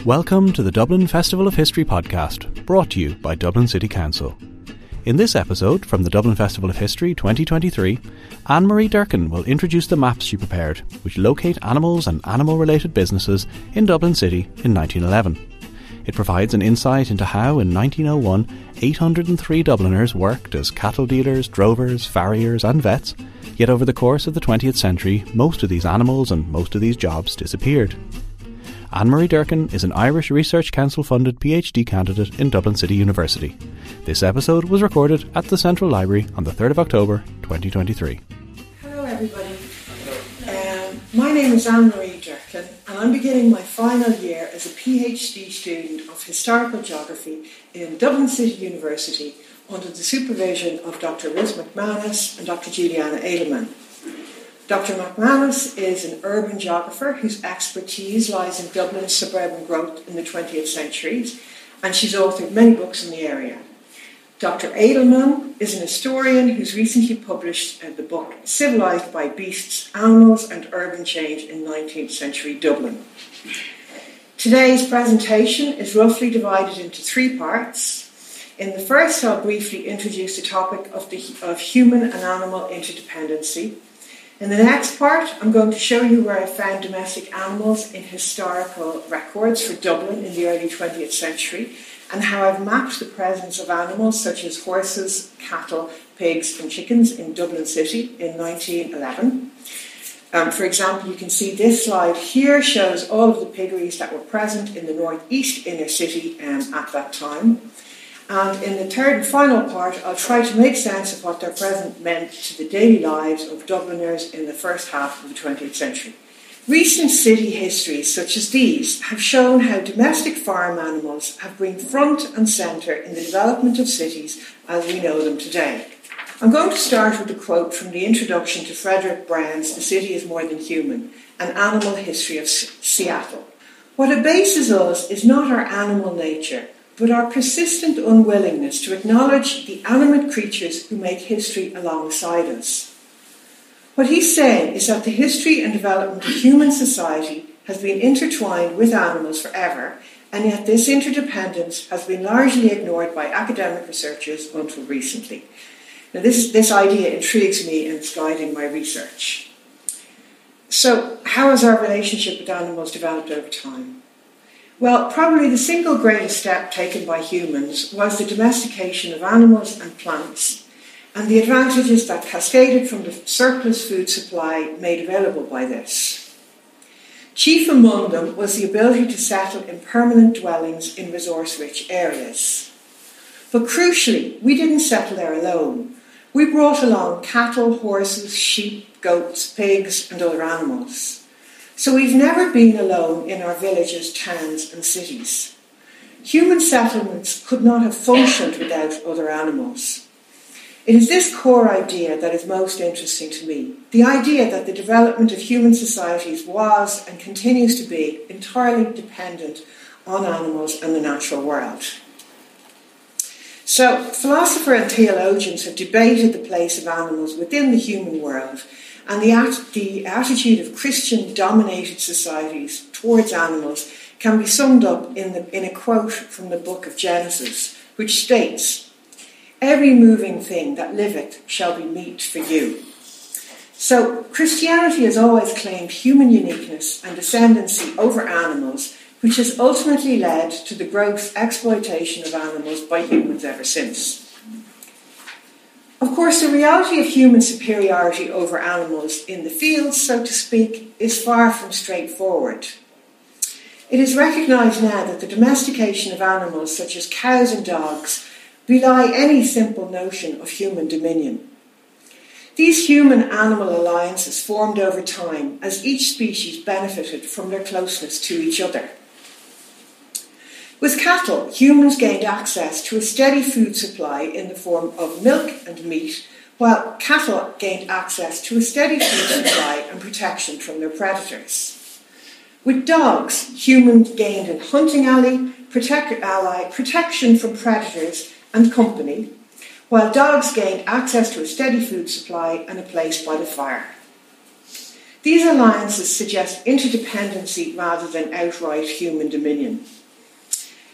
Welcome to the Dublin Festival of History podcast, brought to you by Dublin City Council. In this episode from the Dublin Festival of History 2023, Anne-Marie Durkin will introduce the maps she prepared, which locate animals and animal-related businesses in Dublin City in 1911. It provides an insight into how, in 1901, 803 Dubliners worked as cattle dealers, drovers, farriers and vets, yet over the course of the 20th century, most of these animals and most of these jobs disappeared. Anne-Marie Durkin is an Irish Research Council-funded PhD candidate in Dublin City University. This episode was recorded at the Central Library on the 3rd of October 2023. Hello everybody. My name is Anne-Marie Durkin and I'm beginning my final year as a PhD student of Historical Geography in Dublin City University under the supervision of Dr. Ruth McManus and Dr. Juliana Edelman. Dr. McManus is an urban geographer whose expertise lies in Dublin's suburban growth in the 20th century, and she's authored many books in the area. Dr. Edelman is an historian who's recently published the book Civilised by Beasts, Animals and Urban Change in 19th Century Dublin. Today's presentation is roughly divided into three parts. In the first, I'll briefly introduce the topic of human and animal interdependency. In the next part, I'm going to show you where I found domestic animals in historical records for Dublin in the early 20th century and how I've mapped the presence of animals such as horses, cattle, pigs and chickens in Dublin City in 1911. For example, you can see this slide here shows all of the piggeries that were present in the northeast inner city at that time. And in the third and final part, I'll try to make sense of what their presence meant to the daily lives of Dubliners in the first half of the 20th century. Recent city histories such as these have shown how domestic farm animals have been front and centre in the development of cities as we know them today. I'm going to start with a quote from the introduction to Frederick Brown's The City is More Than Human, an animal history of Seattle. What abases us is not our animal nature, but our persistent unwillingness to acknowledge the animate creatures who make history alongside us. What he's saying is that the history and development of human society has been intertwined with animals forever, and yet this interdependence has been largely ignored by academic researchers until recently. Now this idea intrigues me and is guiding my research. So, how has our relationship with animals developed over time? Well, probably the single greatest step taken by humans was the domestication of animals and plants and the advantages that cascaded from the surplus food supply made available by this. Chief among them was the ability to settle in permanent dwellings in resource-rich areas. But crucially, we didn't settle there alone. We brought along cattle, horses, sheep, goats, pigs and other animals. So we've never been alone in our villages, towns and cities. Human settlements could not have functioned without other animals. It is this core idea that is most interesting to me, the idea that the development of human societies was and continues to be entirely dependent on animals and the natural world. So philosophers and theologians have debated the place of animals within the human world, and the attitude of Christian-dominated societies towards animals can be summed up in a quote from the book of Genesis, which states, "Every moving thing that liveth shall be meat for you." So Christianity has always claimed human uniqueness and ascendancy over animals, which has ultimately led to the gross exploitation of animals by humans ever since. Of course, the reality of human superiority over animals in the fields, so to speak, is far from straightforward. It is recognised now that the domestication of animals such as cows and dogs belie any simple notion of human dominion. These human-animal alliances formed over time as each species benefited from their closeness to each other. With cattle, humans gained access to a steady food supply in the form of milk and meat, while cattle gained access to a steady food supply and protection from their predators. With dogs, humans gained a hunting ally, protection from predators and company, while dogs gained access to a steady food supply and a place by the fire. These alliances suggest interdependency rather than outright human dominion.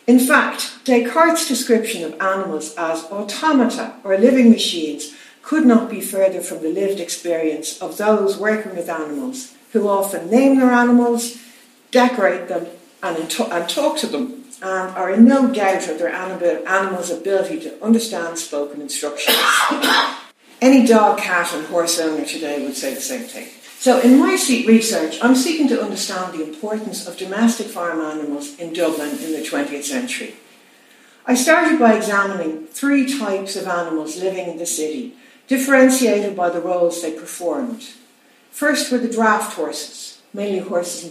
In fact, Descartes' description of animals as automata or living machines could not be further from the lived experience of those working with animals, who often name their animals, decorate them, and talk to them, and are in no doubt of their animals' ability to understand spoken instructions. Any dog, cat, and horse owner today would say the same thing. So in my research, I'm seeking to understand the importance of domestic farm animals in Dublin in the 20th century. I started by examining 3 types of animals living in the city, differentiated by the roles they performed. First were the draft horses, mainly horses and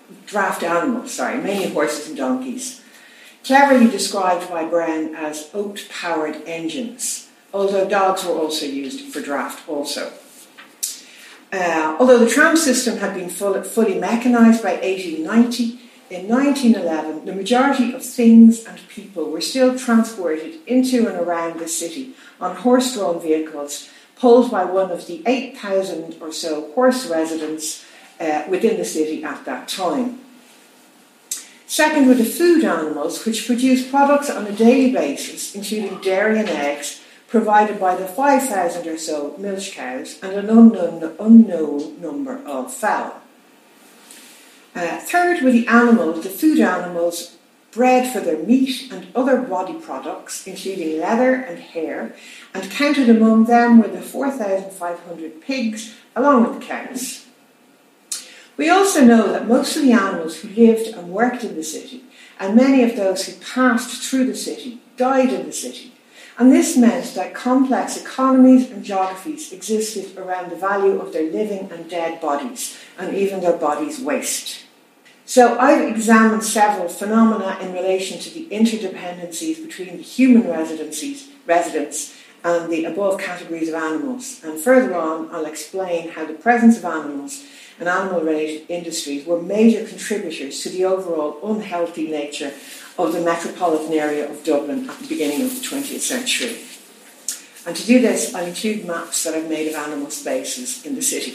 donkeys, cleverly described by Brown as oat-powered engines, although dogs were also used for draft also. Although the tram system had been fully mechanised by 1890, in 1911 the majority of things and people were still transported into and around the city on horse-drawn vehicles pulled by one of the 8,000 or so horse residents within the city at that time. Second were the food animals, which produced products on a daily basis, including dairy and eggs, provided by the 5,000 or so milch cows and an unknown number of fowl. Third were the food animals bred for their meat and other body products, including leather and hair, and counted among them were the 4,500 pigs, along with the cows. We also know that most of the animals who lived and worked in the city, and many of those who passed through the city, died in the city. And this meant that complex economies and geographies existed around the value of their living and dead bodies, and even their bodies' waste. So I've examined several phenomena in relation to the interdependencies between the human residents and the above categories of animals. And further on, I'll explain how the presence of animals and animal-related industries were major contributors to the overall unhealthy nature of the metropolitan area of Dublin at the beginning of the 20th century. And to do this, I'll include maps that I've made of animal spaces in the city.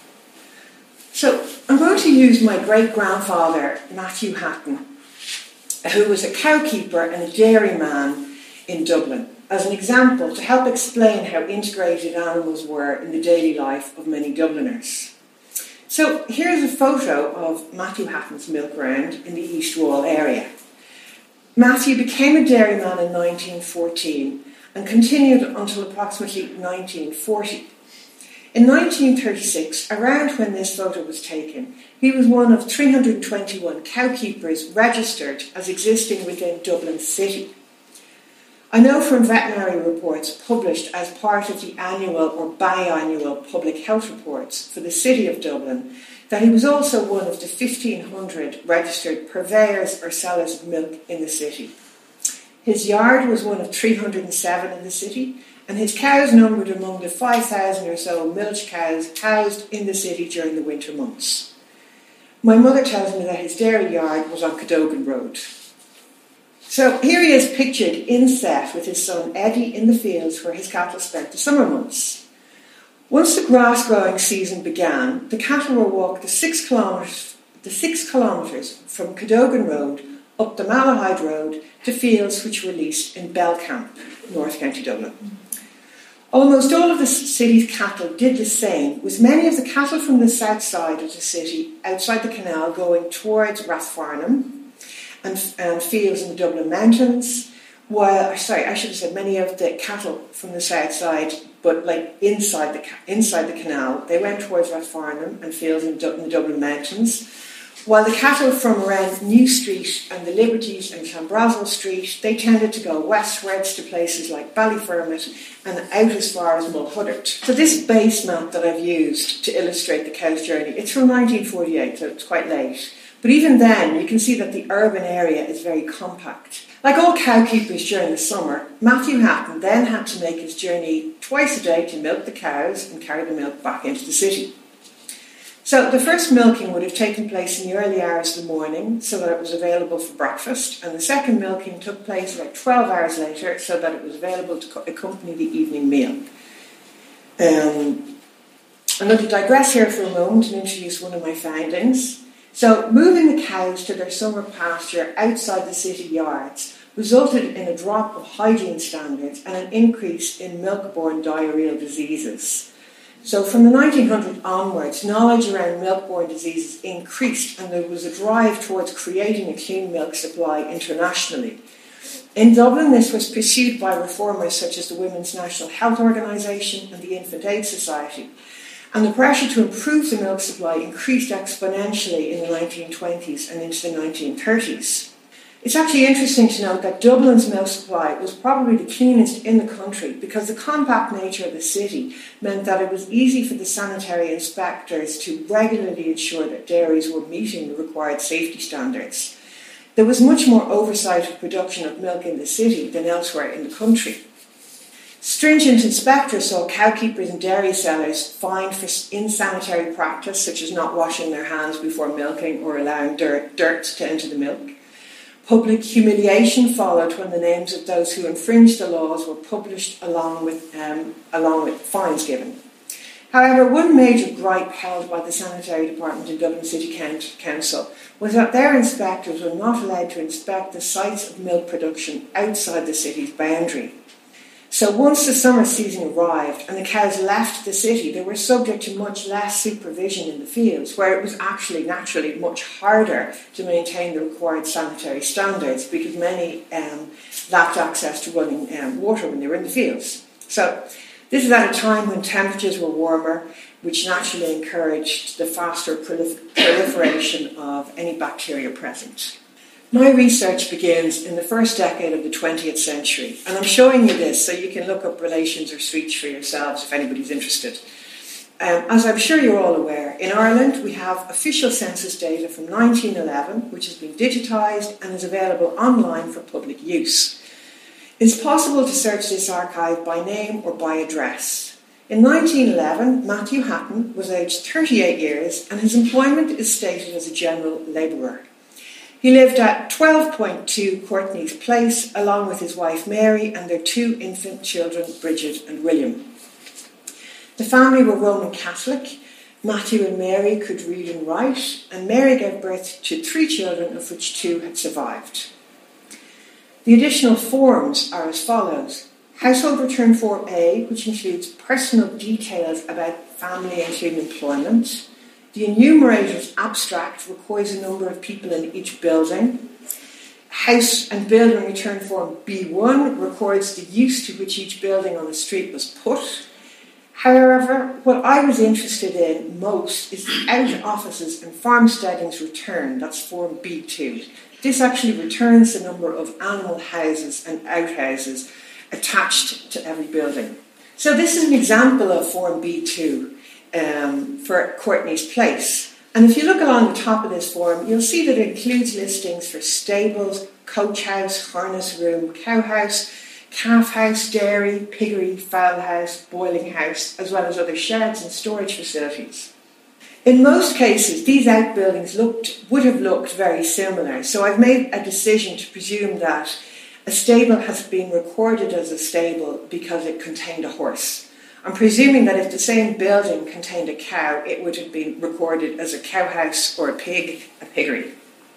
So I'm going to use my great-grandfather, Matthew Hatton, who was a cowkeeper and a dairyman in Dublin, as an example to help explain how integrated animals were in the daily life of many Dubliners. So here's a photo of Matthew Hatton's milk round in the East Wall area. Matthew became a dairyman in 1914 and continued until approximately 1940. In 1936, around when this photo was taken, he was one of 321 cowkeepers registered as existing within Dublin City. I know from veterinary reports published as part of the annual or biannual public health reports for the City of Dublin that he was also one of the 1,500 registered purveyors or sellers of milk in the city. His yard was one of 307 in the city, and his cows numbered among the 5,000 or so milch cows housed in the city during the winter months. My mother tells me that his dairy yard was on Cadogan Road. So here he is pictured inset with his son Eddie in the fields where his cattle spent the summer months. Once the grass growing season began, the cattle were walked the 6 kilometres from Cadogan Road up the Malahide Road to fields which were leased in Belcamp, North County Dublin. Almost all of the city's cattle did the same, with many of the cattle from the south side of the city outside the canal going towards Rathfarnham and fields in the Dublin Mountains, many of the cattle from the south side, but like inside the canal, they went towards Rathfarnham and fields in the Dublin Mountains, while the cattle from around New Street and the Liberties and Clanbrassil Street, they tended to go westwards to places like Ballyfermot and out as far as Mulhuddart. So this base map that I've used to illustrate the cow's journey, it's from 1948, so it's quite late. But even then, you can see that the urban area is very compact. Like all cowkeepers during the summer, Matthew Hatton then had to make his journey twice a day to milk the cows and carry the milk back into the city. So the first milking would have taken place in the early hours of the morning so that it was available for breakfast, and the second milking took place about 12 hours later so that it was available to accompany the evening meal. I'm going to digress here for a moment and introduce one of my findings. So moving the cows to their summer pasture outside the city yards resulted in a drop of hygiene standards and an increase in milk-borne diarrheal diseases. So from the 1900s onwards, knowledge around milk-borne diseases increased, and there was a drive towards creating a clean milk supply internationally. In Dublin, this was pursued by reformers such as the Women's National Health Organisation and the Infant Aid Society. And the pressure to improve the milk supply increased exponentially in the 1920s and into the 1930s. It's actually interesting to note that Dublin's milk supply was probably the cleanest in the country because the compact nature of the city meant that it was easy for the sanitary inspectors to regularly ensure that dairies were meeting the required safety standards. There was much more oversight of production of milk in the city than elsewhere in the country. Stringent inspectors saw cowkeepers and dairy sellers fined for insanitary practice, such as not washing their hands before milking or allowing dirt to enter the milk. Public humiliation followed when the names of those who infringed the laws were published along with fines given. However, one major gripe held by the Sanitary Department in Dublin City Council was that their inspectors were not allowed to inspect the sites of milk production outside the city's boundary. So once the summer season arrived and the cows left the city, they were subject to much less supervision in the fields, where it was actually naturally much harder to maintain the required sanitary standards because many lacked access to running water when they were in the fields. So this is at a time when temperatures were warmer, which naturally encouraged the faster proliferation of any bacteria present. My research begins in the first decade of the 20th century, and I'm showing you this so you can look up relations or speech for yourselves if anybody's interested. As I'm sure you're all aware, in Ireland we have official census data from 1911, which has been digitised and is available online for public use. It's possible to search this archive by name or by address. In 1911, Matthew Hatton was aged 38 years and his employment is stated as a general labourer. He lived at 12.2 Courtney's Place along with his wife Mary and their two infant children, Bridget and William. The family were Roman Catholic. Matthew and Mary could read and write, and Mary gave birth to 3 children, of which 2 had survived. The additional forms are as follows. Household Return Form A, which includes personal details about family including employment. The enumerator's abstract records the number of people in each building. House and Building Return Form B1 records the use to which each building on the street was put. However, what I was interested in most is the out offices and farmsteadings return, that's Form B2. This actually returns the number of animal houses and outhouses attached to every building. So this is an example of Form B2. For Courtney's Place. And if you look along the top of this form, you'll see that it includes listings for stables, coach house, harness room, cow house, calf house, dairy, piggery, fowl house, boiling house, as well as other sheds and storage facilities. In most cases, these outbuildings would have looked very similar, so I've made a decision to presume that a stable has been recorded as a stable because it contained a horse. I'm presuming that if the same building contained a cow, it would have been recorded as a cow house or a piggery.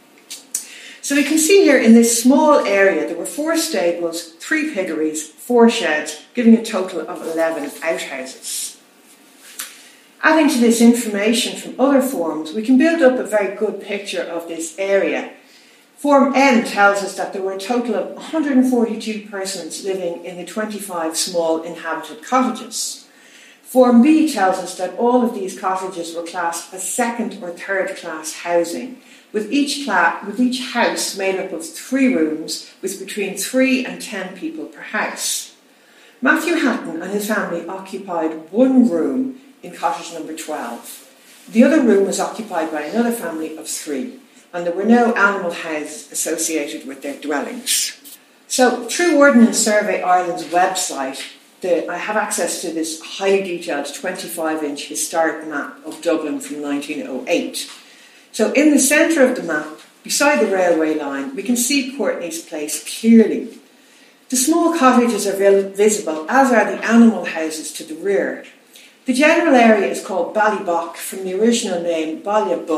So we can see here in this small area, there were 4 stables, 3 piggeries, 4 sheds, giving a total of 11 outhouses. Adding to this information from other forms, we can build up a very good picture of this area. Form N tells us that there were a total of 142 persons living in the 25 small inhabited cottages. Form B tells us that all of these cottages were classed as second or third class housing, with each house made up of 3 rooms with between 3 and 10 people per house. Matthew Hatton and his family occupied 1 room in cottage number 12. The other room was occupied by another family of 3. And there were no animal houses associated with their dwellings. So through Ordnance Survey Ireland's website, I have access to this highly detailed 25-inch historic map of Dublin from 1908. So in the centre of the map, beside the railway line, we can see Courtney's Place clearly. The small cottages are visible, as are the animal houses to the rear. The general area is called Ballybock from the original name Ballybucht,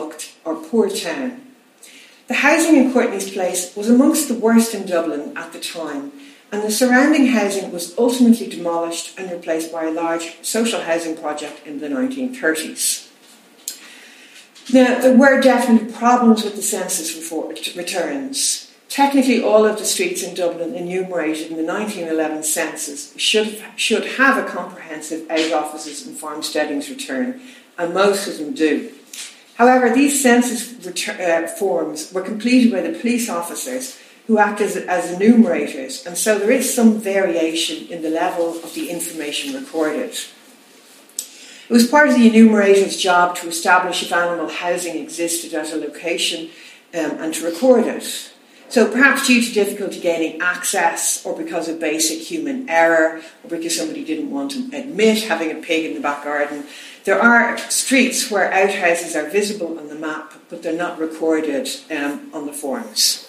or poor town. The housing in Courtney's Place was amongst the worst in Dublin at the time, and the surrounding housing was ultimately demolished and replaced by a large social housing project in the 1930s. Now, there were definitely problems with the census returns. Technically, all of the streets in Dublin enumerated in the 1911 census should have a comprehensive out offices and farmsteadings return, and most of them do. However, these census forms were completed by the police officers who act as enumerators, and so there is some variation in the level of the information recorded. It was part of the enumerator's job to establish if animal housing existed at a location and to record it. So perhaps due to difficulty gaining access, or because of basic human error, or because somebody didn't want to admit having a pig in the back garden, there are streets where outhouses are visible on the map, but they're not recorded on the forms.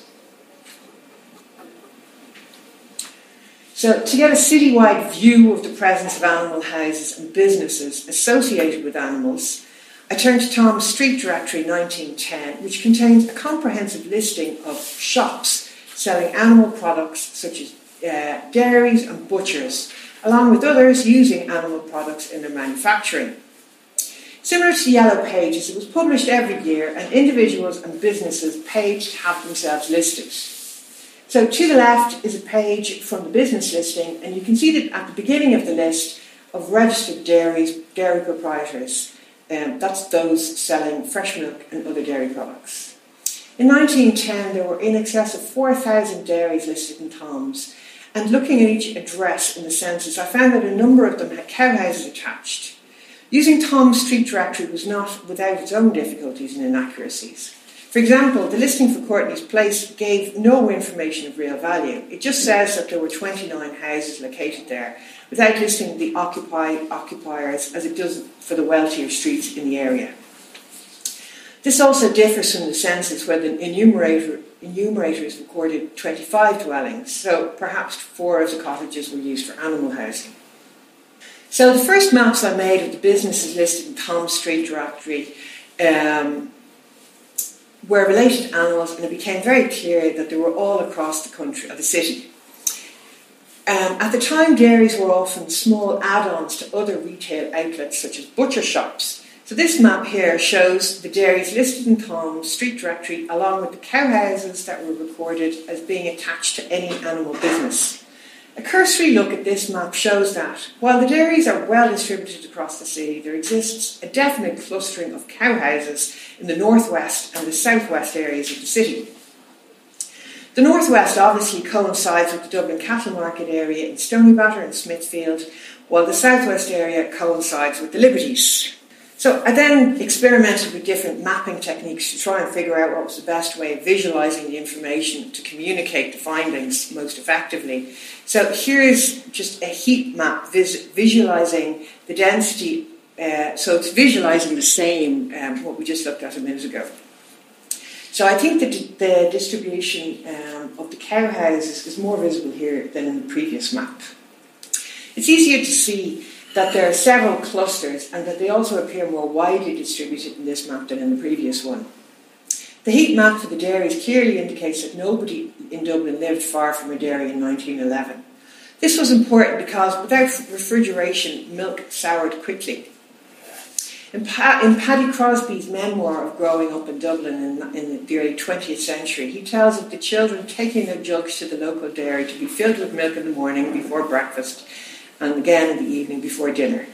So to get a citywide view of the presence of animal houses and businesses associated with animals, I turned to Tom's Street Directory 1910, which contains a comprehensive listing of shops selling animal products such as dairies and butchers, along with others using animal products in their manufacturing. Similar to Yellow Pages, it was published every year, and individuals and businesses paid to have themselves listed. So to the left is a page from the business listing, and you can see that at the beginning of the list of registered dairy proprietors. That's those selling fresh milk and other dairy products. In 1910, there were in excess of 4,000 dairies listed in Tom's, and looking at each address in the census, I found that a number of them had cowhouses attached. Using Tom's Street Directory was not without its own difficulties and inaccuracies. For example, the listing for Courtney's Place gave no information of real value. It just says that there were 29 houses located there, without listing the occupiers as it does for the wealthier streets in the area. This also differs from the census, where the enumerators recorded 25 dwellings, so perhaps 4 of the cottages were used for animal housing. So the first maps I made of the businesses listed in Tom's Street Directory were related to animals, and it became very clear that they were all across the country, or the city. At the time, dairies were often small add-ons to other retail outlets, such as butcher shops. So this map here shows the dairies listed in Tom's Street Directory, along with the cowhouses that were recorded as being attached to any animal business. A cursory look at this map shows that, while the dairies are well distributed across the city, there exists a definite clustering of cowhouses in the northwest and the southwest areas of the city. The northwest obviously coincides with the Dublin cattle market area in Stoneybatter and Smithfield, while the southwest area coincides with the Liberties. So I then experimented with different mapping techniques to try and figure out what was the best way of visualising the information to communicate the findings most effectively. So here's just a heat map visualising the density, so it's visualising the same, what we just looked at a minute ago. So I think that the distribution of the cowhouses is more visible here than in the previous map. It's easier to see that there are several clusters and that they also appear more widely distributed in this map than in the previous one. The heat map for the dairies clearly indicates that nobody in Dublin lived far from a dairy in 1911. This was important because without refrigeration, milk soured quickly. In Paddy Crosby's memoir of growing up in Dublin in the early 20th century, he tells of the children taking their jugs to the local dairy to be filled with milk in the morning before breakfast, and again in the evening before dinner.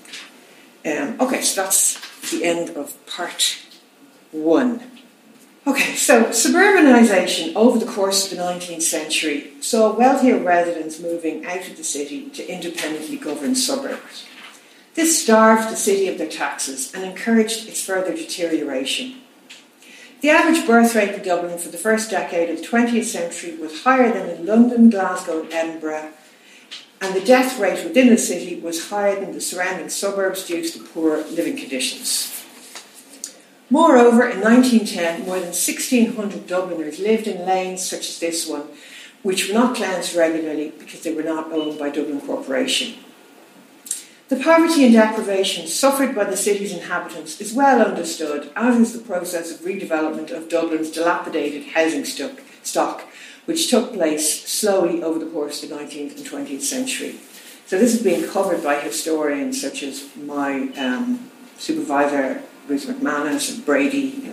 Okay, so that's the end of part 1. Okay, so suburbanisation over the course of the 19th century saw wealthier residents moving out of the city to independently governed suburbs. This starved the city of their taxes and encouraged its further deterioration. The average birth rate in Dublin for the first decade of the 20th century was higher than in London, Glasgow and Edinburgh, and the death rate within the city was higher than the surrounding suburbs due to the poor living conditions. Moreover, in 1910, more than 1,600 Dubliners lived in lanes such as this one, which were not cleansed regularly because they were not owned by Dublin Corporation. The poverty and deprivation suffered by the city's inhabitants is well understood, as is the process of redevelopment of Dublin's dilapidated housing stock, which took place slowly over the course of the 19th and 20th century. So this has been covered by historians such as my supervisor, Ruth McManus, and Brady.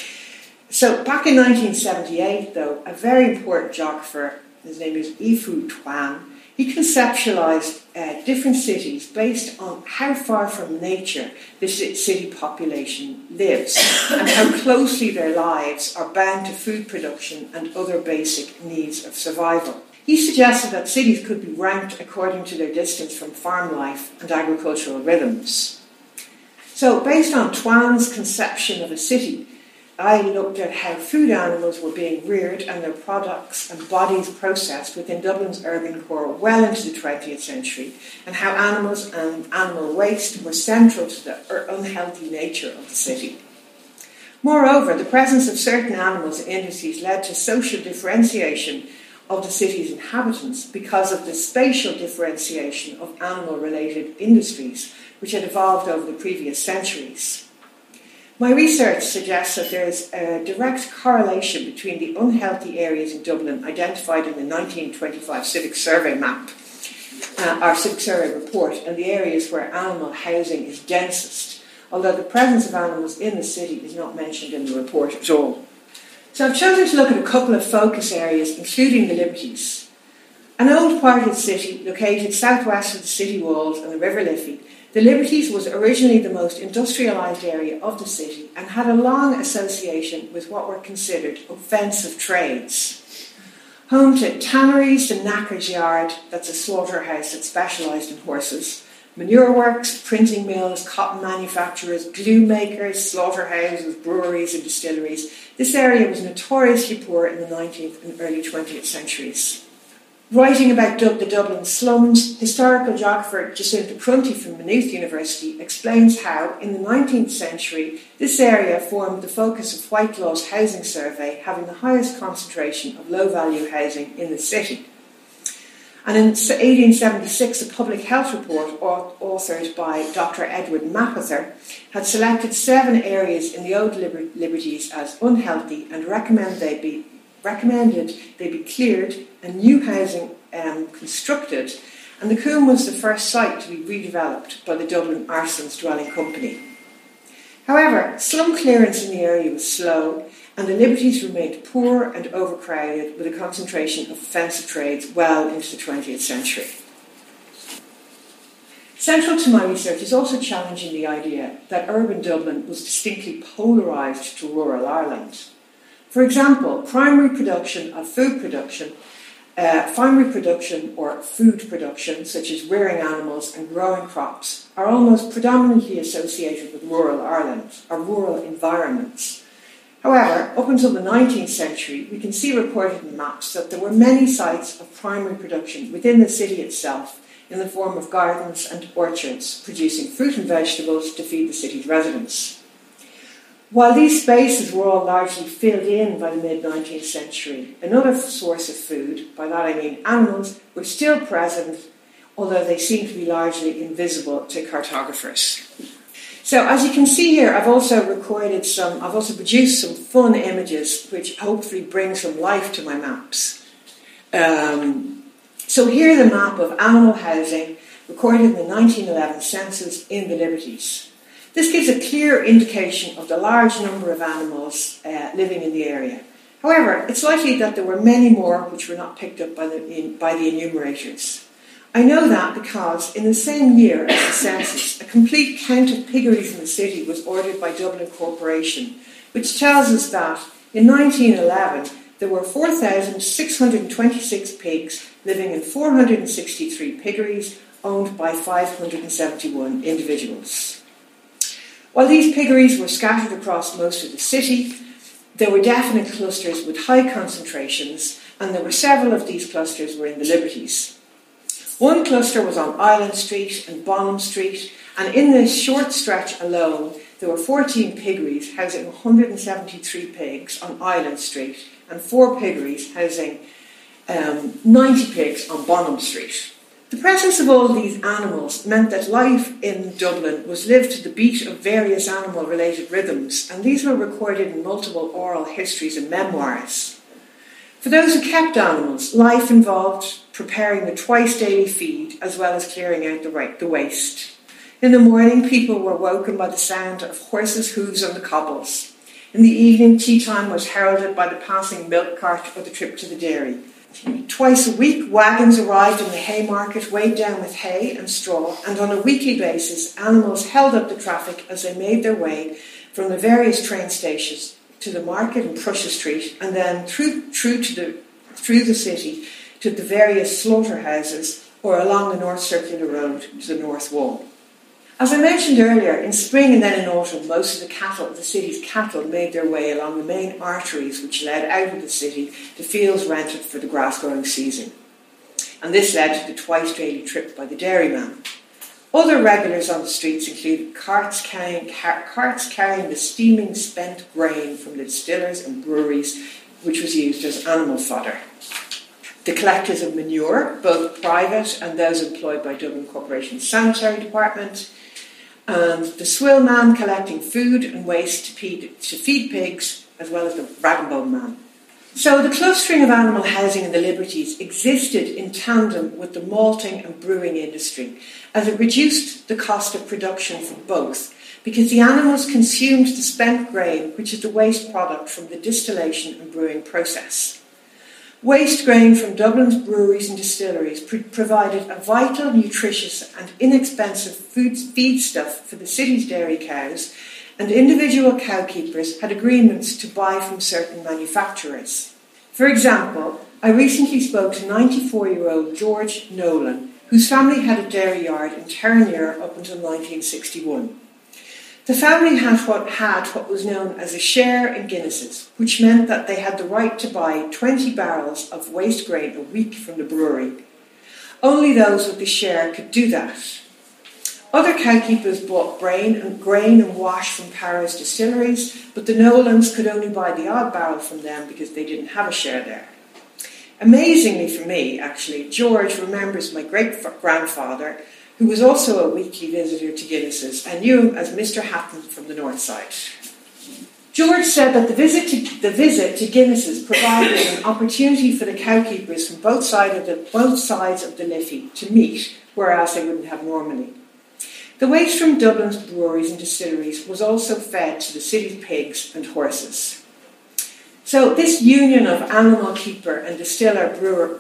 So back in 1978, though, a very important geographer, his name is Yi-Fu Tuan, he conceptualised different cities based on how far from nature the city population lives and how closely their lives are bound to food production and other basic needs of survival. He suggested that cities could be ranked according to their distance from farm life and agricultural rhythms. So based on Tuan's conception of a city, I looked at how food animals were being reared and their products and bodies processed within Dublin's urban core well into the 20th century, and how animals and animal waste were central to the unhealthy nature of the city. Moreover, the presence of certain animals and industries led to social differentiation of the city's inhabitants because of the spatial differentiation of animal-related industries, which had evolved over the previous centuries. My research suggests that there is a direct correlation between the unhealthy areas in Dublin identified in the 1925 Civic Survey map, our Civic Survey report, and the areas where animal housing is densest, although the presence of animals in the city is not mentioned in the report at all. So I've chosen to look at a couple of focus areas, including the Liberties. An old part of the city, located southwest of the city walls and the River Liffey, the Liberties was originally the most industrialised area of the city and had a long association with what were considered offensive trades. Home to tanneries, the Knacker's Yard, that's a slaughterhouse that specialised in horses, manure works, printing mills, cotton manufacturers, glue makers, slaughterhouses, breweries and distilleries. This area was notoriously poor in the 19th and early 20th centuries. Writing about the Dublin slums, historical geographer Jacinta Prunty from Maynooth University explains how, in the 19th century, this area formed the focus of Whitelaw's housing survey, having the highest concentration of low-value housing in the city. And in 1876, a public health report authored by Dr. Edward Mapother had selected 7 areas in the Old Liberties as unhealthy and recommended they be cleared and new housing constructed, and the Coombe was the first site to be redeveloped by the Dublin Arsons Dwelling Company. However, slum clearance in the area was slow, and the Liberties remained poor and overcrowded, with a concentration of offensive trades well into the 20th century. Central to my research is also challenging the idea that urban Dublin was distinctly polarised to rural Ireland. For example, primary production or food production, such as rearing animals and growing crops, are almost predominantly associated with rural Ireland, or rural environments. However, up until the 19th century, we can see reported in maps that there were many sites of primary production within the city itself in the form of gardens and orchards, producing fruit and vegetables to feed the city's residents. While these spaces were all largely filled in by the mid-19th century, another source of food, by that I mean animals, were still present, although they seem to be largely invisible to cartographers. So as you can see here, I've also produced some fun images which hopefully bring some life to my maps. So here's a map of animal housing recorded in the 1911 census in the Liberties. This gives a clear indication of the large number of animals living in the area. However, it's likely that there were many more which were not picked up by the enumerators. I know that because in the same year as the census, a complete count of piggeries in the city was ordered by Dublin Corporation, which tells us that in 1911 there were 4,626 pigs living in 463 piggeries owned by 571 individuals. While these piggeries were scattered across most of the city, there were definite clusters with high concentrations, and there were several of these clusters were in the Liberties. One cluster was on Island Street and Bonham Street, and in this short stretch alone, there were 14 piggeries housing 173 pigs on Island Street, and 4 piggeries housing 90 pigs on Bonham Street. The presence of all these animals meant that life in Dublin was lived to the beat of various animal-related rhythms, and these were recorded in multiple oral histories and memoirs. For those who kept animals, life involved preparing the twice-daily feed as well as clearing out the waste. In the morning, people were woken by the sound of horses' hooves on the cobbles. In the evening, tea time was heralded by the passing milk cart or the trip to the dairy. Twice a week, wagons arrived in the Haymarket weighed down with hay and straw, and on a weekly basis, animals held up the traffic as they made their way from the various train stations to the market in Prussia Street, and then through the city to the various slaughterhouses or along the North Circular Road to the North Wall. As I mentioned earlier, in spring and then in autumn, most of the city's cattle made their way along the main arteries which led out of the city to fields rented for the grass-growing season. And this led to the twice-daily trip by the dairyman. Other regulars on the streets included carts carrying the steaming spent grain from the distillers and breweries, which was used as animal fodder. The collectors of manure, both private and those employed by Dublin Corporation's sanitary department, and the swill man collecting food and waste to feed pigs, as well as the rag and bone man. So the clustering of animal housing in the Liberties existed in tandem with the malting and brewing industry, as it reduced the cost of production for both, because the animals consumed the spent grain, which is the waste product from the distillation and brewing process. Waste grain from Dublin's breweries and distilleries provided a vital, nutritious and inexpensive feedstuff for the city's dairy cows, and individual cowkeepers had agreements to buy from certain manufacturers. For example, I recently spoke to 94-year-old George Nolan, whose family had a dairy yard in Terenure up until 1961. The family had what was known as a share in Guinnesses, which meant that they had the right to buy 20 barrels of waste grain a week from the brewery. Only those with the share could do that. Other cowkeepers bought grain and wash from Paris distilleries, but the Nolans could only buy the odd barrel from them because they didn't have a share there. Amazingly for me, actually, George remembers my great-grandfather, who was also a weekly visitor to Guinness's and knew him as Mr. Hatton from the north side. George said that the visit to Guinness's provided an opportunity for the cowkeepers from both sides of the Liffey to meet, whereas they wouldn't have normally. The waste from Dublin's breweries and distilleries was also fed to the city's pigs and horses. So this union of animal keeper and distiller-brewer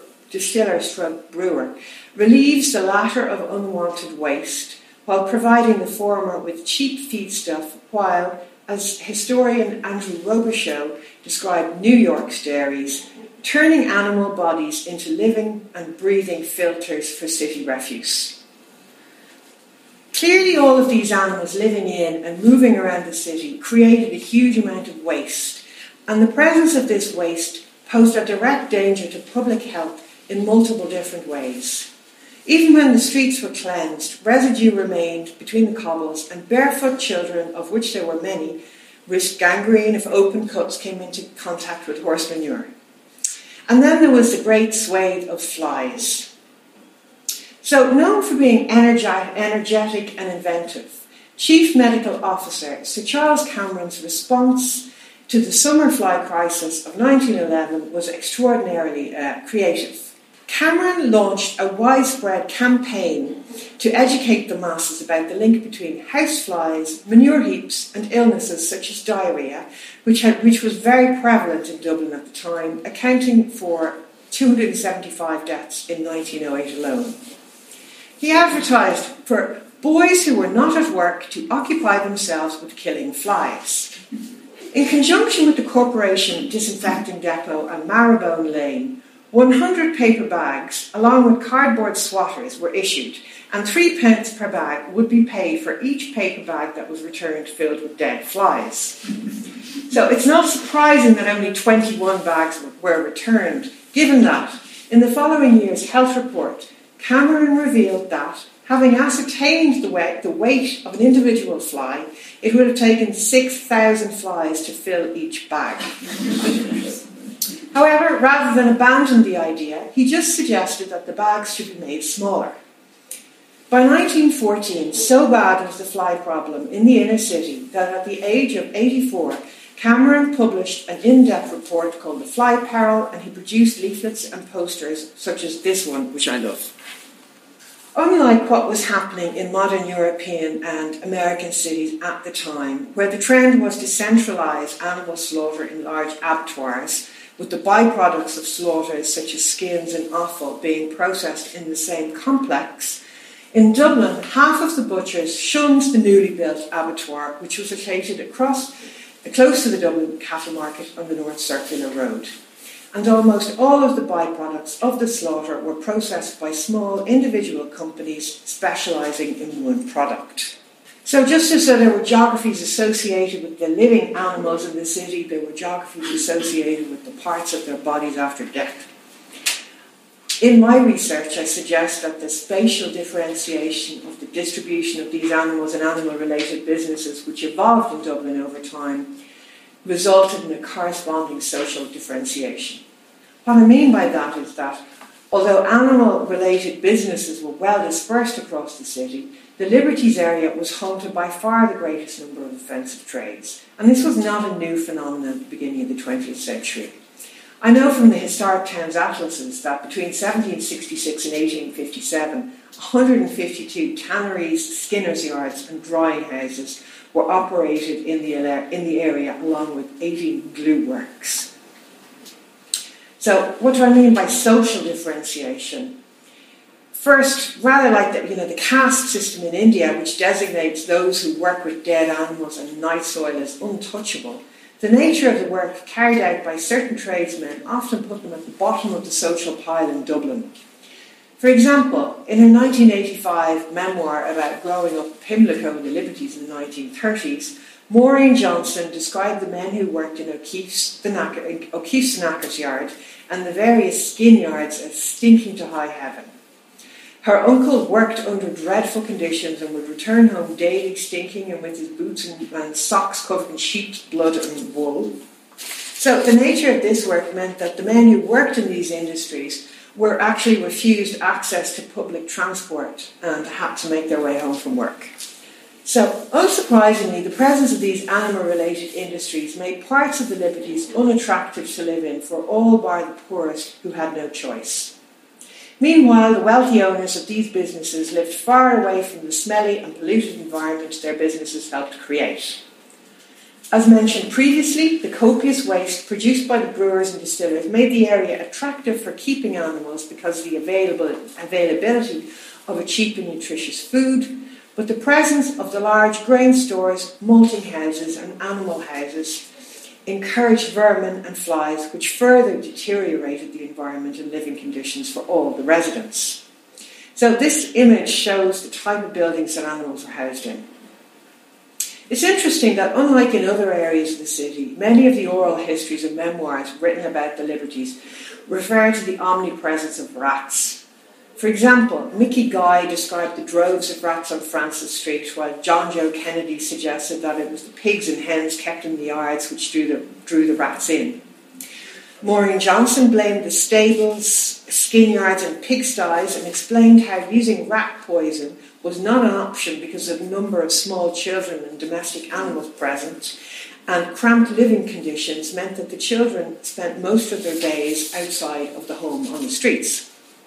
relieves the latter of unwanted waste, while providing the former with cheap feedstuff, while, as historian Andrew Robichaud described New York's dairies, turning animal bodies into living and breathing filters for city refuse. Clearly, all of these animals living in and moving around the city created a huge amount of waste, and the presence of this waste posed a direct danger to public health in multiple different ways. Even when the streets were cleansed, residue remained between the cobbles, and barefoot children, of which there were many, risked gangrene if open cuts came into contact with horse manure. And then there was the great swathe of flies. So, known for being energetic and inventive, Chief Medical Officer Sir Charles Cameron's response to the summer fly crisis of 1911 was extraordinarily creative. Cameron launched a widespread campaign to educate the masses about the link between houseflies, manure heaps and illnesses such as diarrhoea, which was very prevalent in Dublin at the time, accounting for 275 deaths in 1908 alone. He advertised for boys who were not at work to occupy themselves with killing flies. In conjunction with the Corporation Disinfecting Depot and Marrowbone Lane, 100 paper bags, along with cardboard swatters, were issued, and 3 pence per bag would be paid for each paper bag that was returned filled with dead flies. So it's not surprising that only 21 bags were returned, given that, in the following year's health report, Cameron revealed that, having ascertained the weight of an individual fly, it would have taken 6,000 flies to fill each bag. However, rather than abandon the idea, he just suggested that the bags should be made smaller. By 1914, so bad was the fly problem in the inner city that at the age of 84, Cameron published an in-depth report called The Fly Peril, and he produced leaflets and posters such as this one, which I love. Unlike what was happening in modern European and American cities at the time, where the trend was to centralise animal slaughter in large abattoirs, with the byproducts of slaughters such as skins and offal being processed in the same complex, in Dublin, half of the butchers shunned the newly built abattoir, which was located close to the Dublin cattle market on the North Circular Road. And almost all of the byproducts of the slaughter were processed by small individual companies specialising in one product. So just as there were geographies associated with the living animals in the city, there were geographies associated with the parts of their bodies after death. In my research, I suggest that the spatial differentiation of the distribution of these animals and animal-related businesses, which evolved in Dublin over time, resulted in a corresponding social differentiation. What I mean by that is that, although animal-related businesses were well dispersed across the city, the Liberties area was home to by far the greatest number of offensive trades, and this was not a new phenomenon at the beginning of the 20th century. I know from the Historic Towns Atlases that between 1766 and 1857, 152 tanneries, skinners' yards and drying houses were operated in the area, along with 18 glue works. So what do I mean by social differentiation? First, rather like the caste system in India, which designates those who work with dead animals and night soil as untouchable, the nature of the work carried out by certain tradesmen often put them at the bottom of the social pile in Dublin. For example, in her 1985 memoir about growing up Pimlico in the Liberties in the 1930s, Maureen Johnson described the men who worked in O'Keefe's knacker's yard and the various skin yards as stinking to high heaven. Her uncle worked under dreadful conditions and would return home daily stinking and with his boots and socks covered in sheep's blood and wool. So the nature of this work meant that the men who worked in these industries were actually refused access to public transport and had to make their way home from work. So, unsurprisingly, the presence of these animal-related industries made parts of the Liberties unattractive to live in for all bar the poorest who had no choice. Meanwhile, the wealthy owners of these businesses lived far away from the smelly and polluted environment their businesses helped create. As mentioned previously, the copious waste produced by the brewers and distillers made the area attractive for keeping animals because of the availability of a cheap and nutritious food, but the presence of the large grain stores, malting houses and animal houses encouraged vermin and flies, which further deteriorated the environment and living conditions for all the residents. So this image shows the type of buildings that animals are housed in. It's interesting that, unlike in other areas of the city, many of the oral histories and memoirs written about the Liberties refer to the omnipresence of rats. For example, Mickey Guy described the droves of rats on Francis Street, while John Joe Kennedy suggested that it was the pigs and hens kept in the yards which drew the rats in. Maureen Johnson blamed the stables, skin yards and pigsties and explained how using rat poison was not an option because of the number of small children and domestic animals present, and cramped living conditions meant that the children spent most of their days outside of the home on the streets.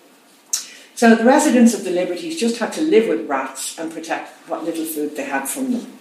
So the residents of the Liberties just had to live with rats and protect what little food they had from them.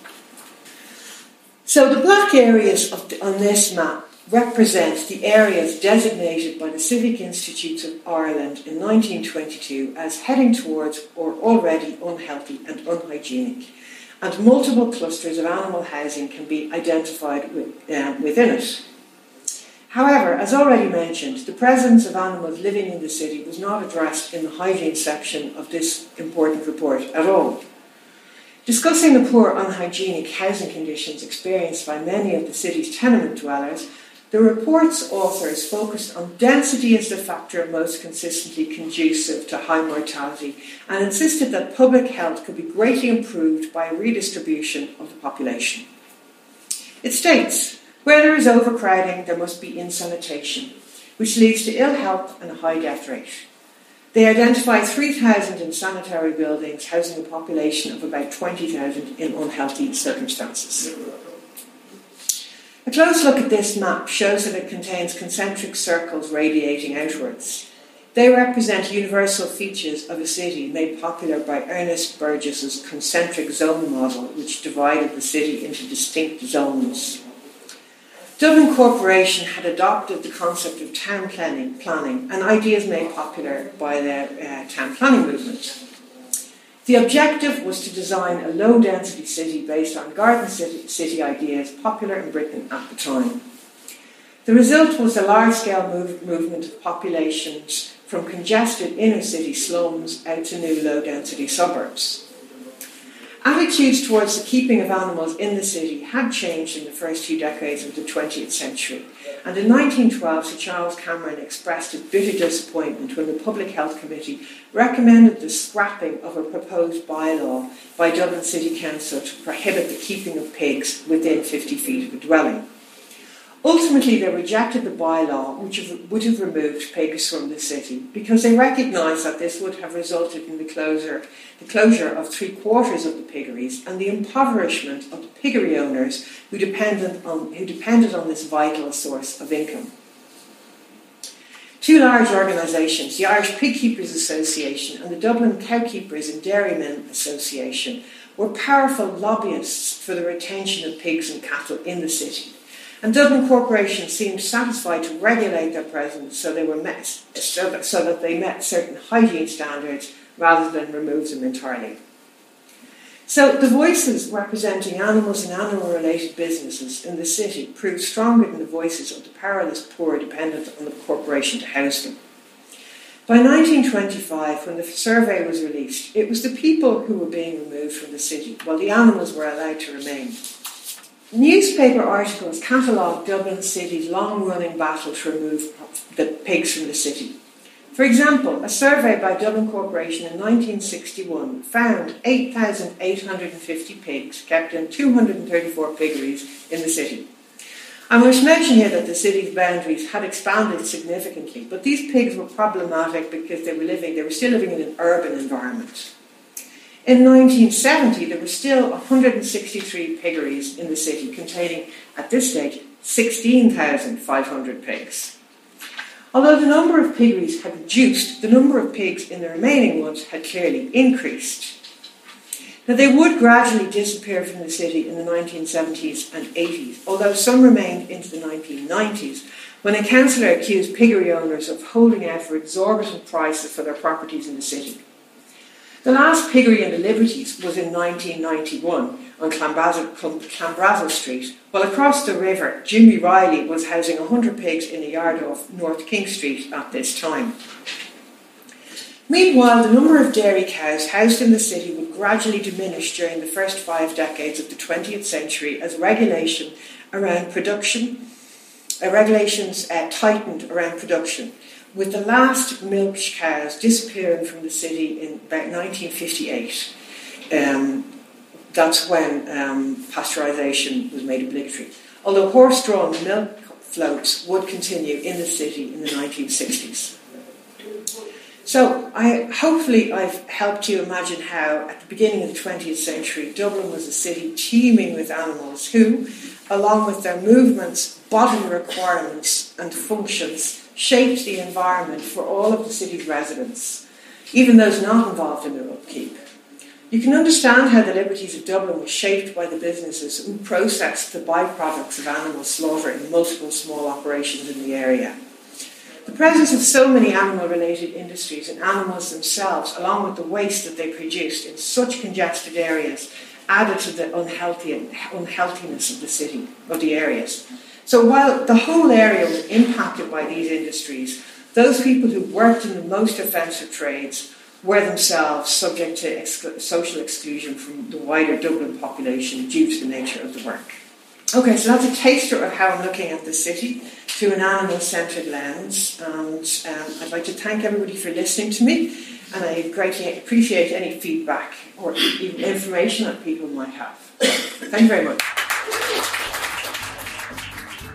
So the black areas on this map represent the areas designated by the Civic Institutes of Ireland in 1922 as heading towards or already unhealthy and unhygienic, and multiple clusters of animal housing can be identified within it. However, as already mentioned, the presence of animals living in the city was not addressed in the hygiene section of this important report at all. Discussing the poor unhygienic housing conditions experienced by many of the city's tenement dwellers, the report's authors focused on density as the factor most consistently conducive to high mortality and insisted that public health could be greatly improved by redistribution of the population. It states, Where there is overcrowding, there must be insanitation, which leads to ill health and a high death rate. They identify 3,000 insanitary buildings housing a population of about 20,000 in unhealthy circumstances. A close look at this map shows that it contains concentric circles radiating outwards. They represent universal features of a city made popular by Ernest Burgess's concentric zone model, which divided the city into distinct zones. Dublin Corporation had adopted the concept of town planning and ideas made popular by the town planning movement. The objective was to design a low-density city based on garden city ideas popular in Britain at the time. The result was a large-scale movement of populations from congested inner-city slums out to new low-density suburbs. Attitudes towards the keeping of animals in the city had changed in the first few decades of the 20th century, and in 1912 Sir Charles Cameron expressed his bitter disappointment when the Public Health Committee recommended the scrapping of a proposed bylaw by Dublin City Council to prohibit the keeping of pigs within 50 feet of a dwelling. Ultimately, they rejected the bylaw, which would have removed pigs from the city, because they recognised that this would have resulted in the closure of 3/4 of the piggeries and the impoverishment of the piggery owners who depended on this vital source of income. Two large organisations, the Irish Pig Keepers Association and the Dublin Cowkeepers and Dairymen Association, were powerful lobbyists for the retention of pigs and cattle in the city. And Dublin Corporation seemed satisfied to regulate their presence so that they met certain hygiene standards rather than remove them entirely. So the voices representing animals and animal-related businesses in the city proved stronger than the voices of the powerless poor dependent on the corporation to house them. By 1925, when the survey was released, it was the people who were being removed from the city, while the animals were allowed to remain. Newspaper articles catalogued Dublin City's long-running battle to remove the pigs from the city. For example, a survey by Dublin Corporation in 1961 found 8,850 pigs kept in 234 piggeries in the city. I must mention here that the city's boundaries had expanded significantly, but these pigs were problematic because they were still living in an urban environment. In 1970, there were still 163 piggeries in the city, containing, at this stage, 16,500 pigs. Although the number of piggeries had reduced, the number of pigs in the remaining ones had clearly increased. Now, they would gradually disappear from the city in the 1970s and 80s, although some remained into the 1990s, when a councillor accused piggery owners of holding out for exorbitant prices for their properties in the city. The last piggery in the Liberties was in 1991 on Clanbrassil Street, while across the river, Jimmy Riley was housing 100 pigs in a yard off North King Street at this time. Meanwhile, the number of dairy cows housed in the city would gradually diminish during the first 5 decades of the 20th century as regulations tightened around production, with the last milk cows disappearing from the city in about 1958. That's when pasteurisation was made obligatory. Although horse-drawn milk floats would continue in the city in the 1960s. So hopefully I've helped you imagine how, at the beginning of the 20th century, Dublin was a city teeming with animals who, along with their movements, bodily requirements and functions, shaped the environment for all of the city's residents, even those not involved in their upkeep. You can understand how the liberties of Dublin were shaped by the businesses who processed the byproducts of animal slaughter in multiple small operations in the area. The presence of so many animal-related industries and animals themselves, along with the waste that they produced in such congested areas, added to the unhealthiness of the city, of the areas. So while the whole area was impacted by these industries, those people who worked in the most offensive trades were themselves subject to social exclusion from the wider Dublin population due to the nature of the work. Okay, so that's a taster of how I'm looking at the city through an animal-centred lens, and I'd like to thank everybody for listening to me, and I greatly appreciate any feedback or even information that people might have. Thank you very much.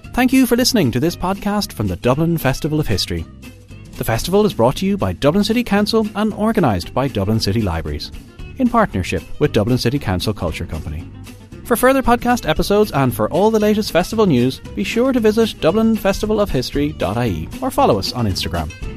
Thank you for listening to this podcast from the Dublin Festival of History. The festival is brought to you by Dublin City Council and organised by Dublin City Libraries, in partnership with Dublin City Council Culture Company. For further podcast episodes and for all the latest festival news, be sure to visit dublinfestivalofhistory.ie or follow us on Instagram.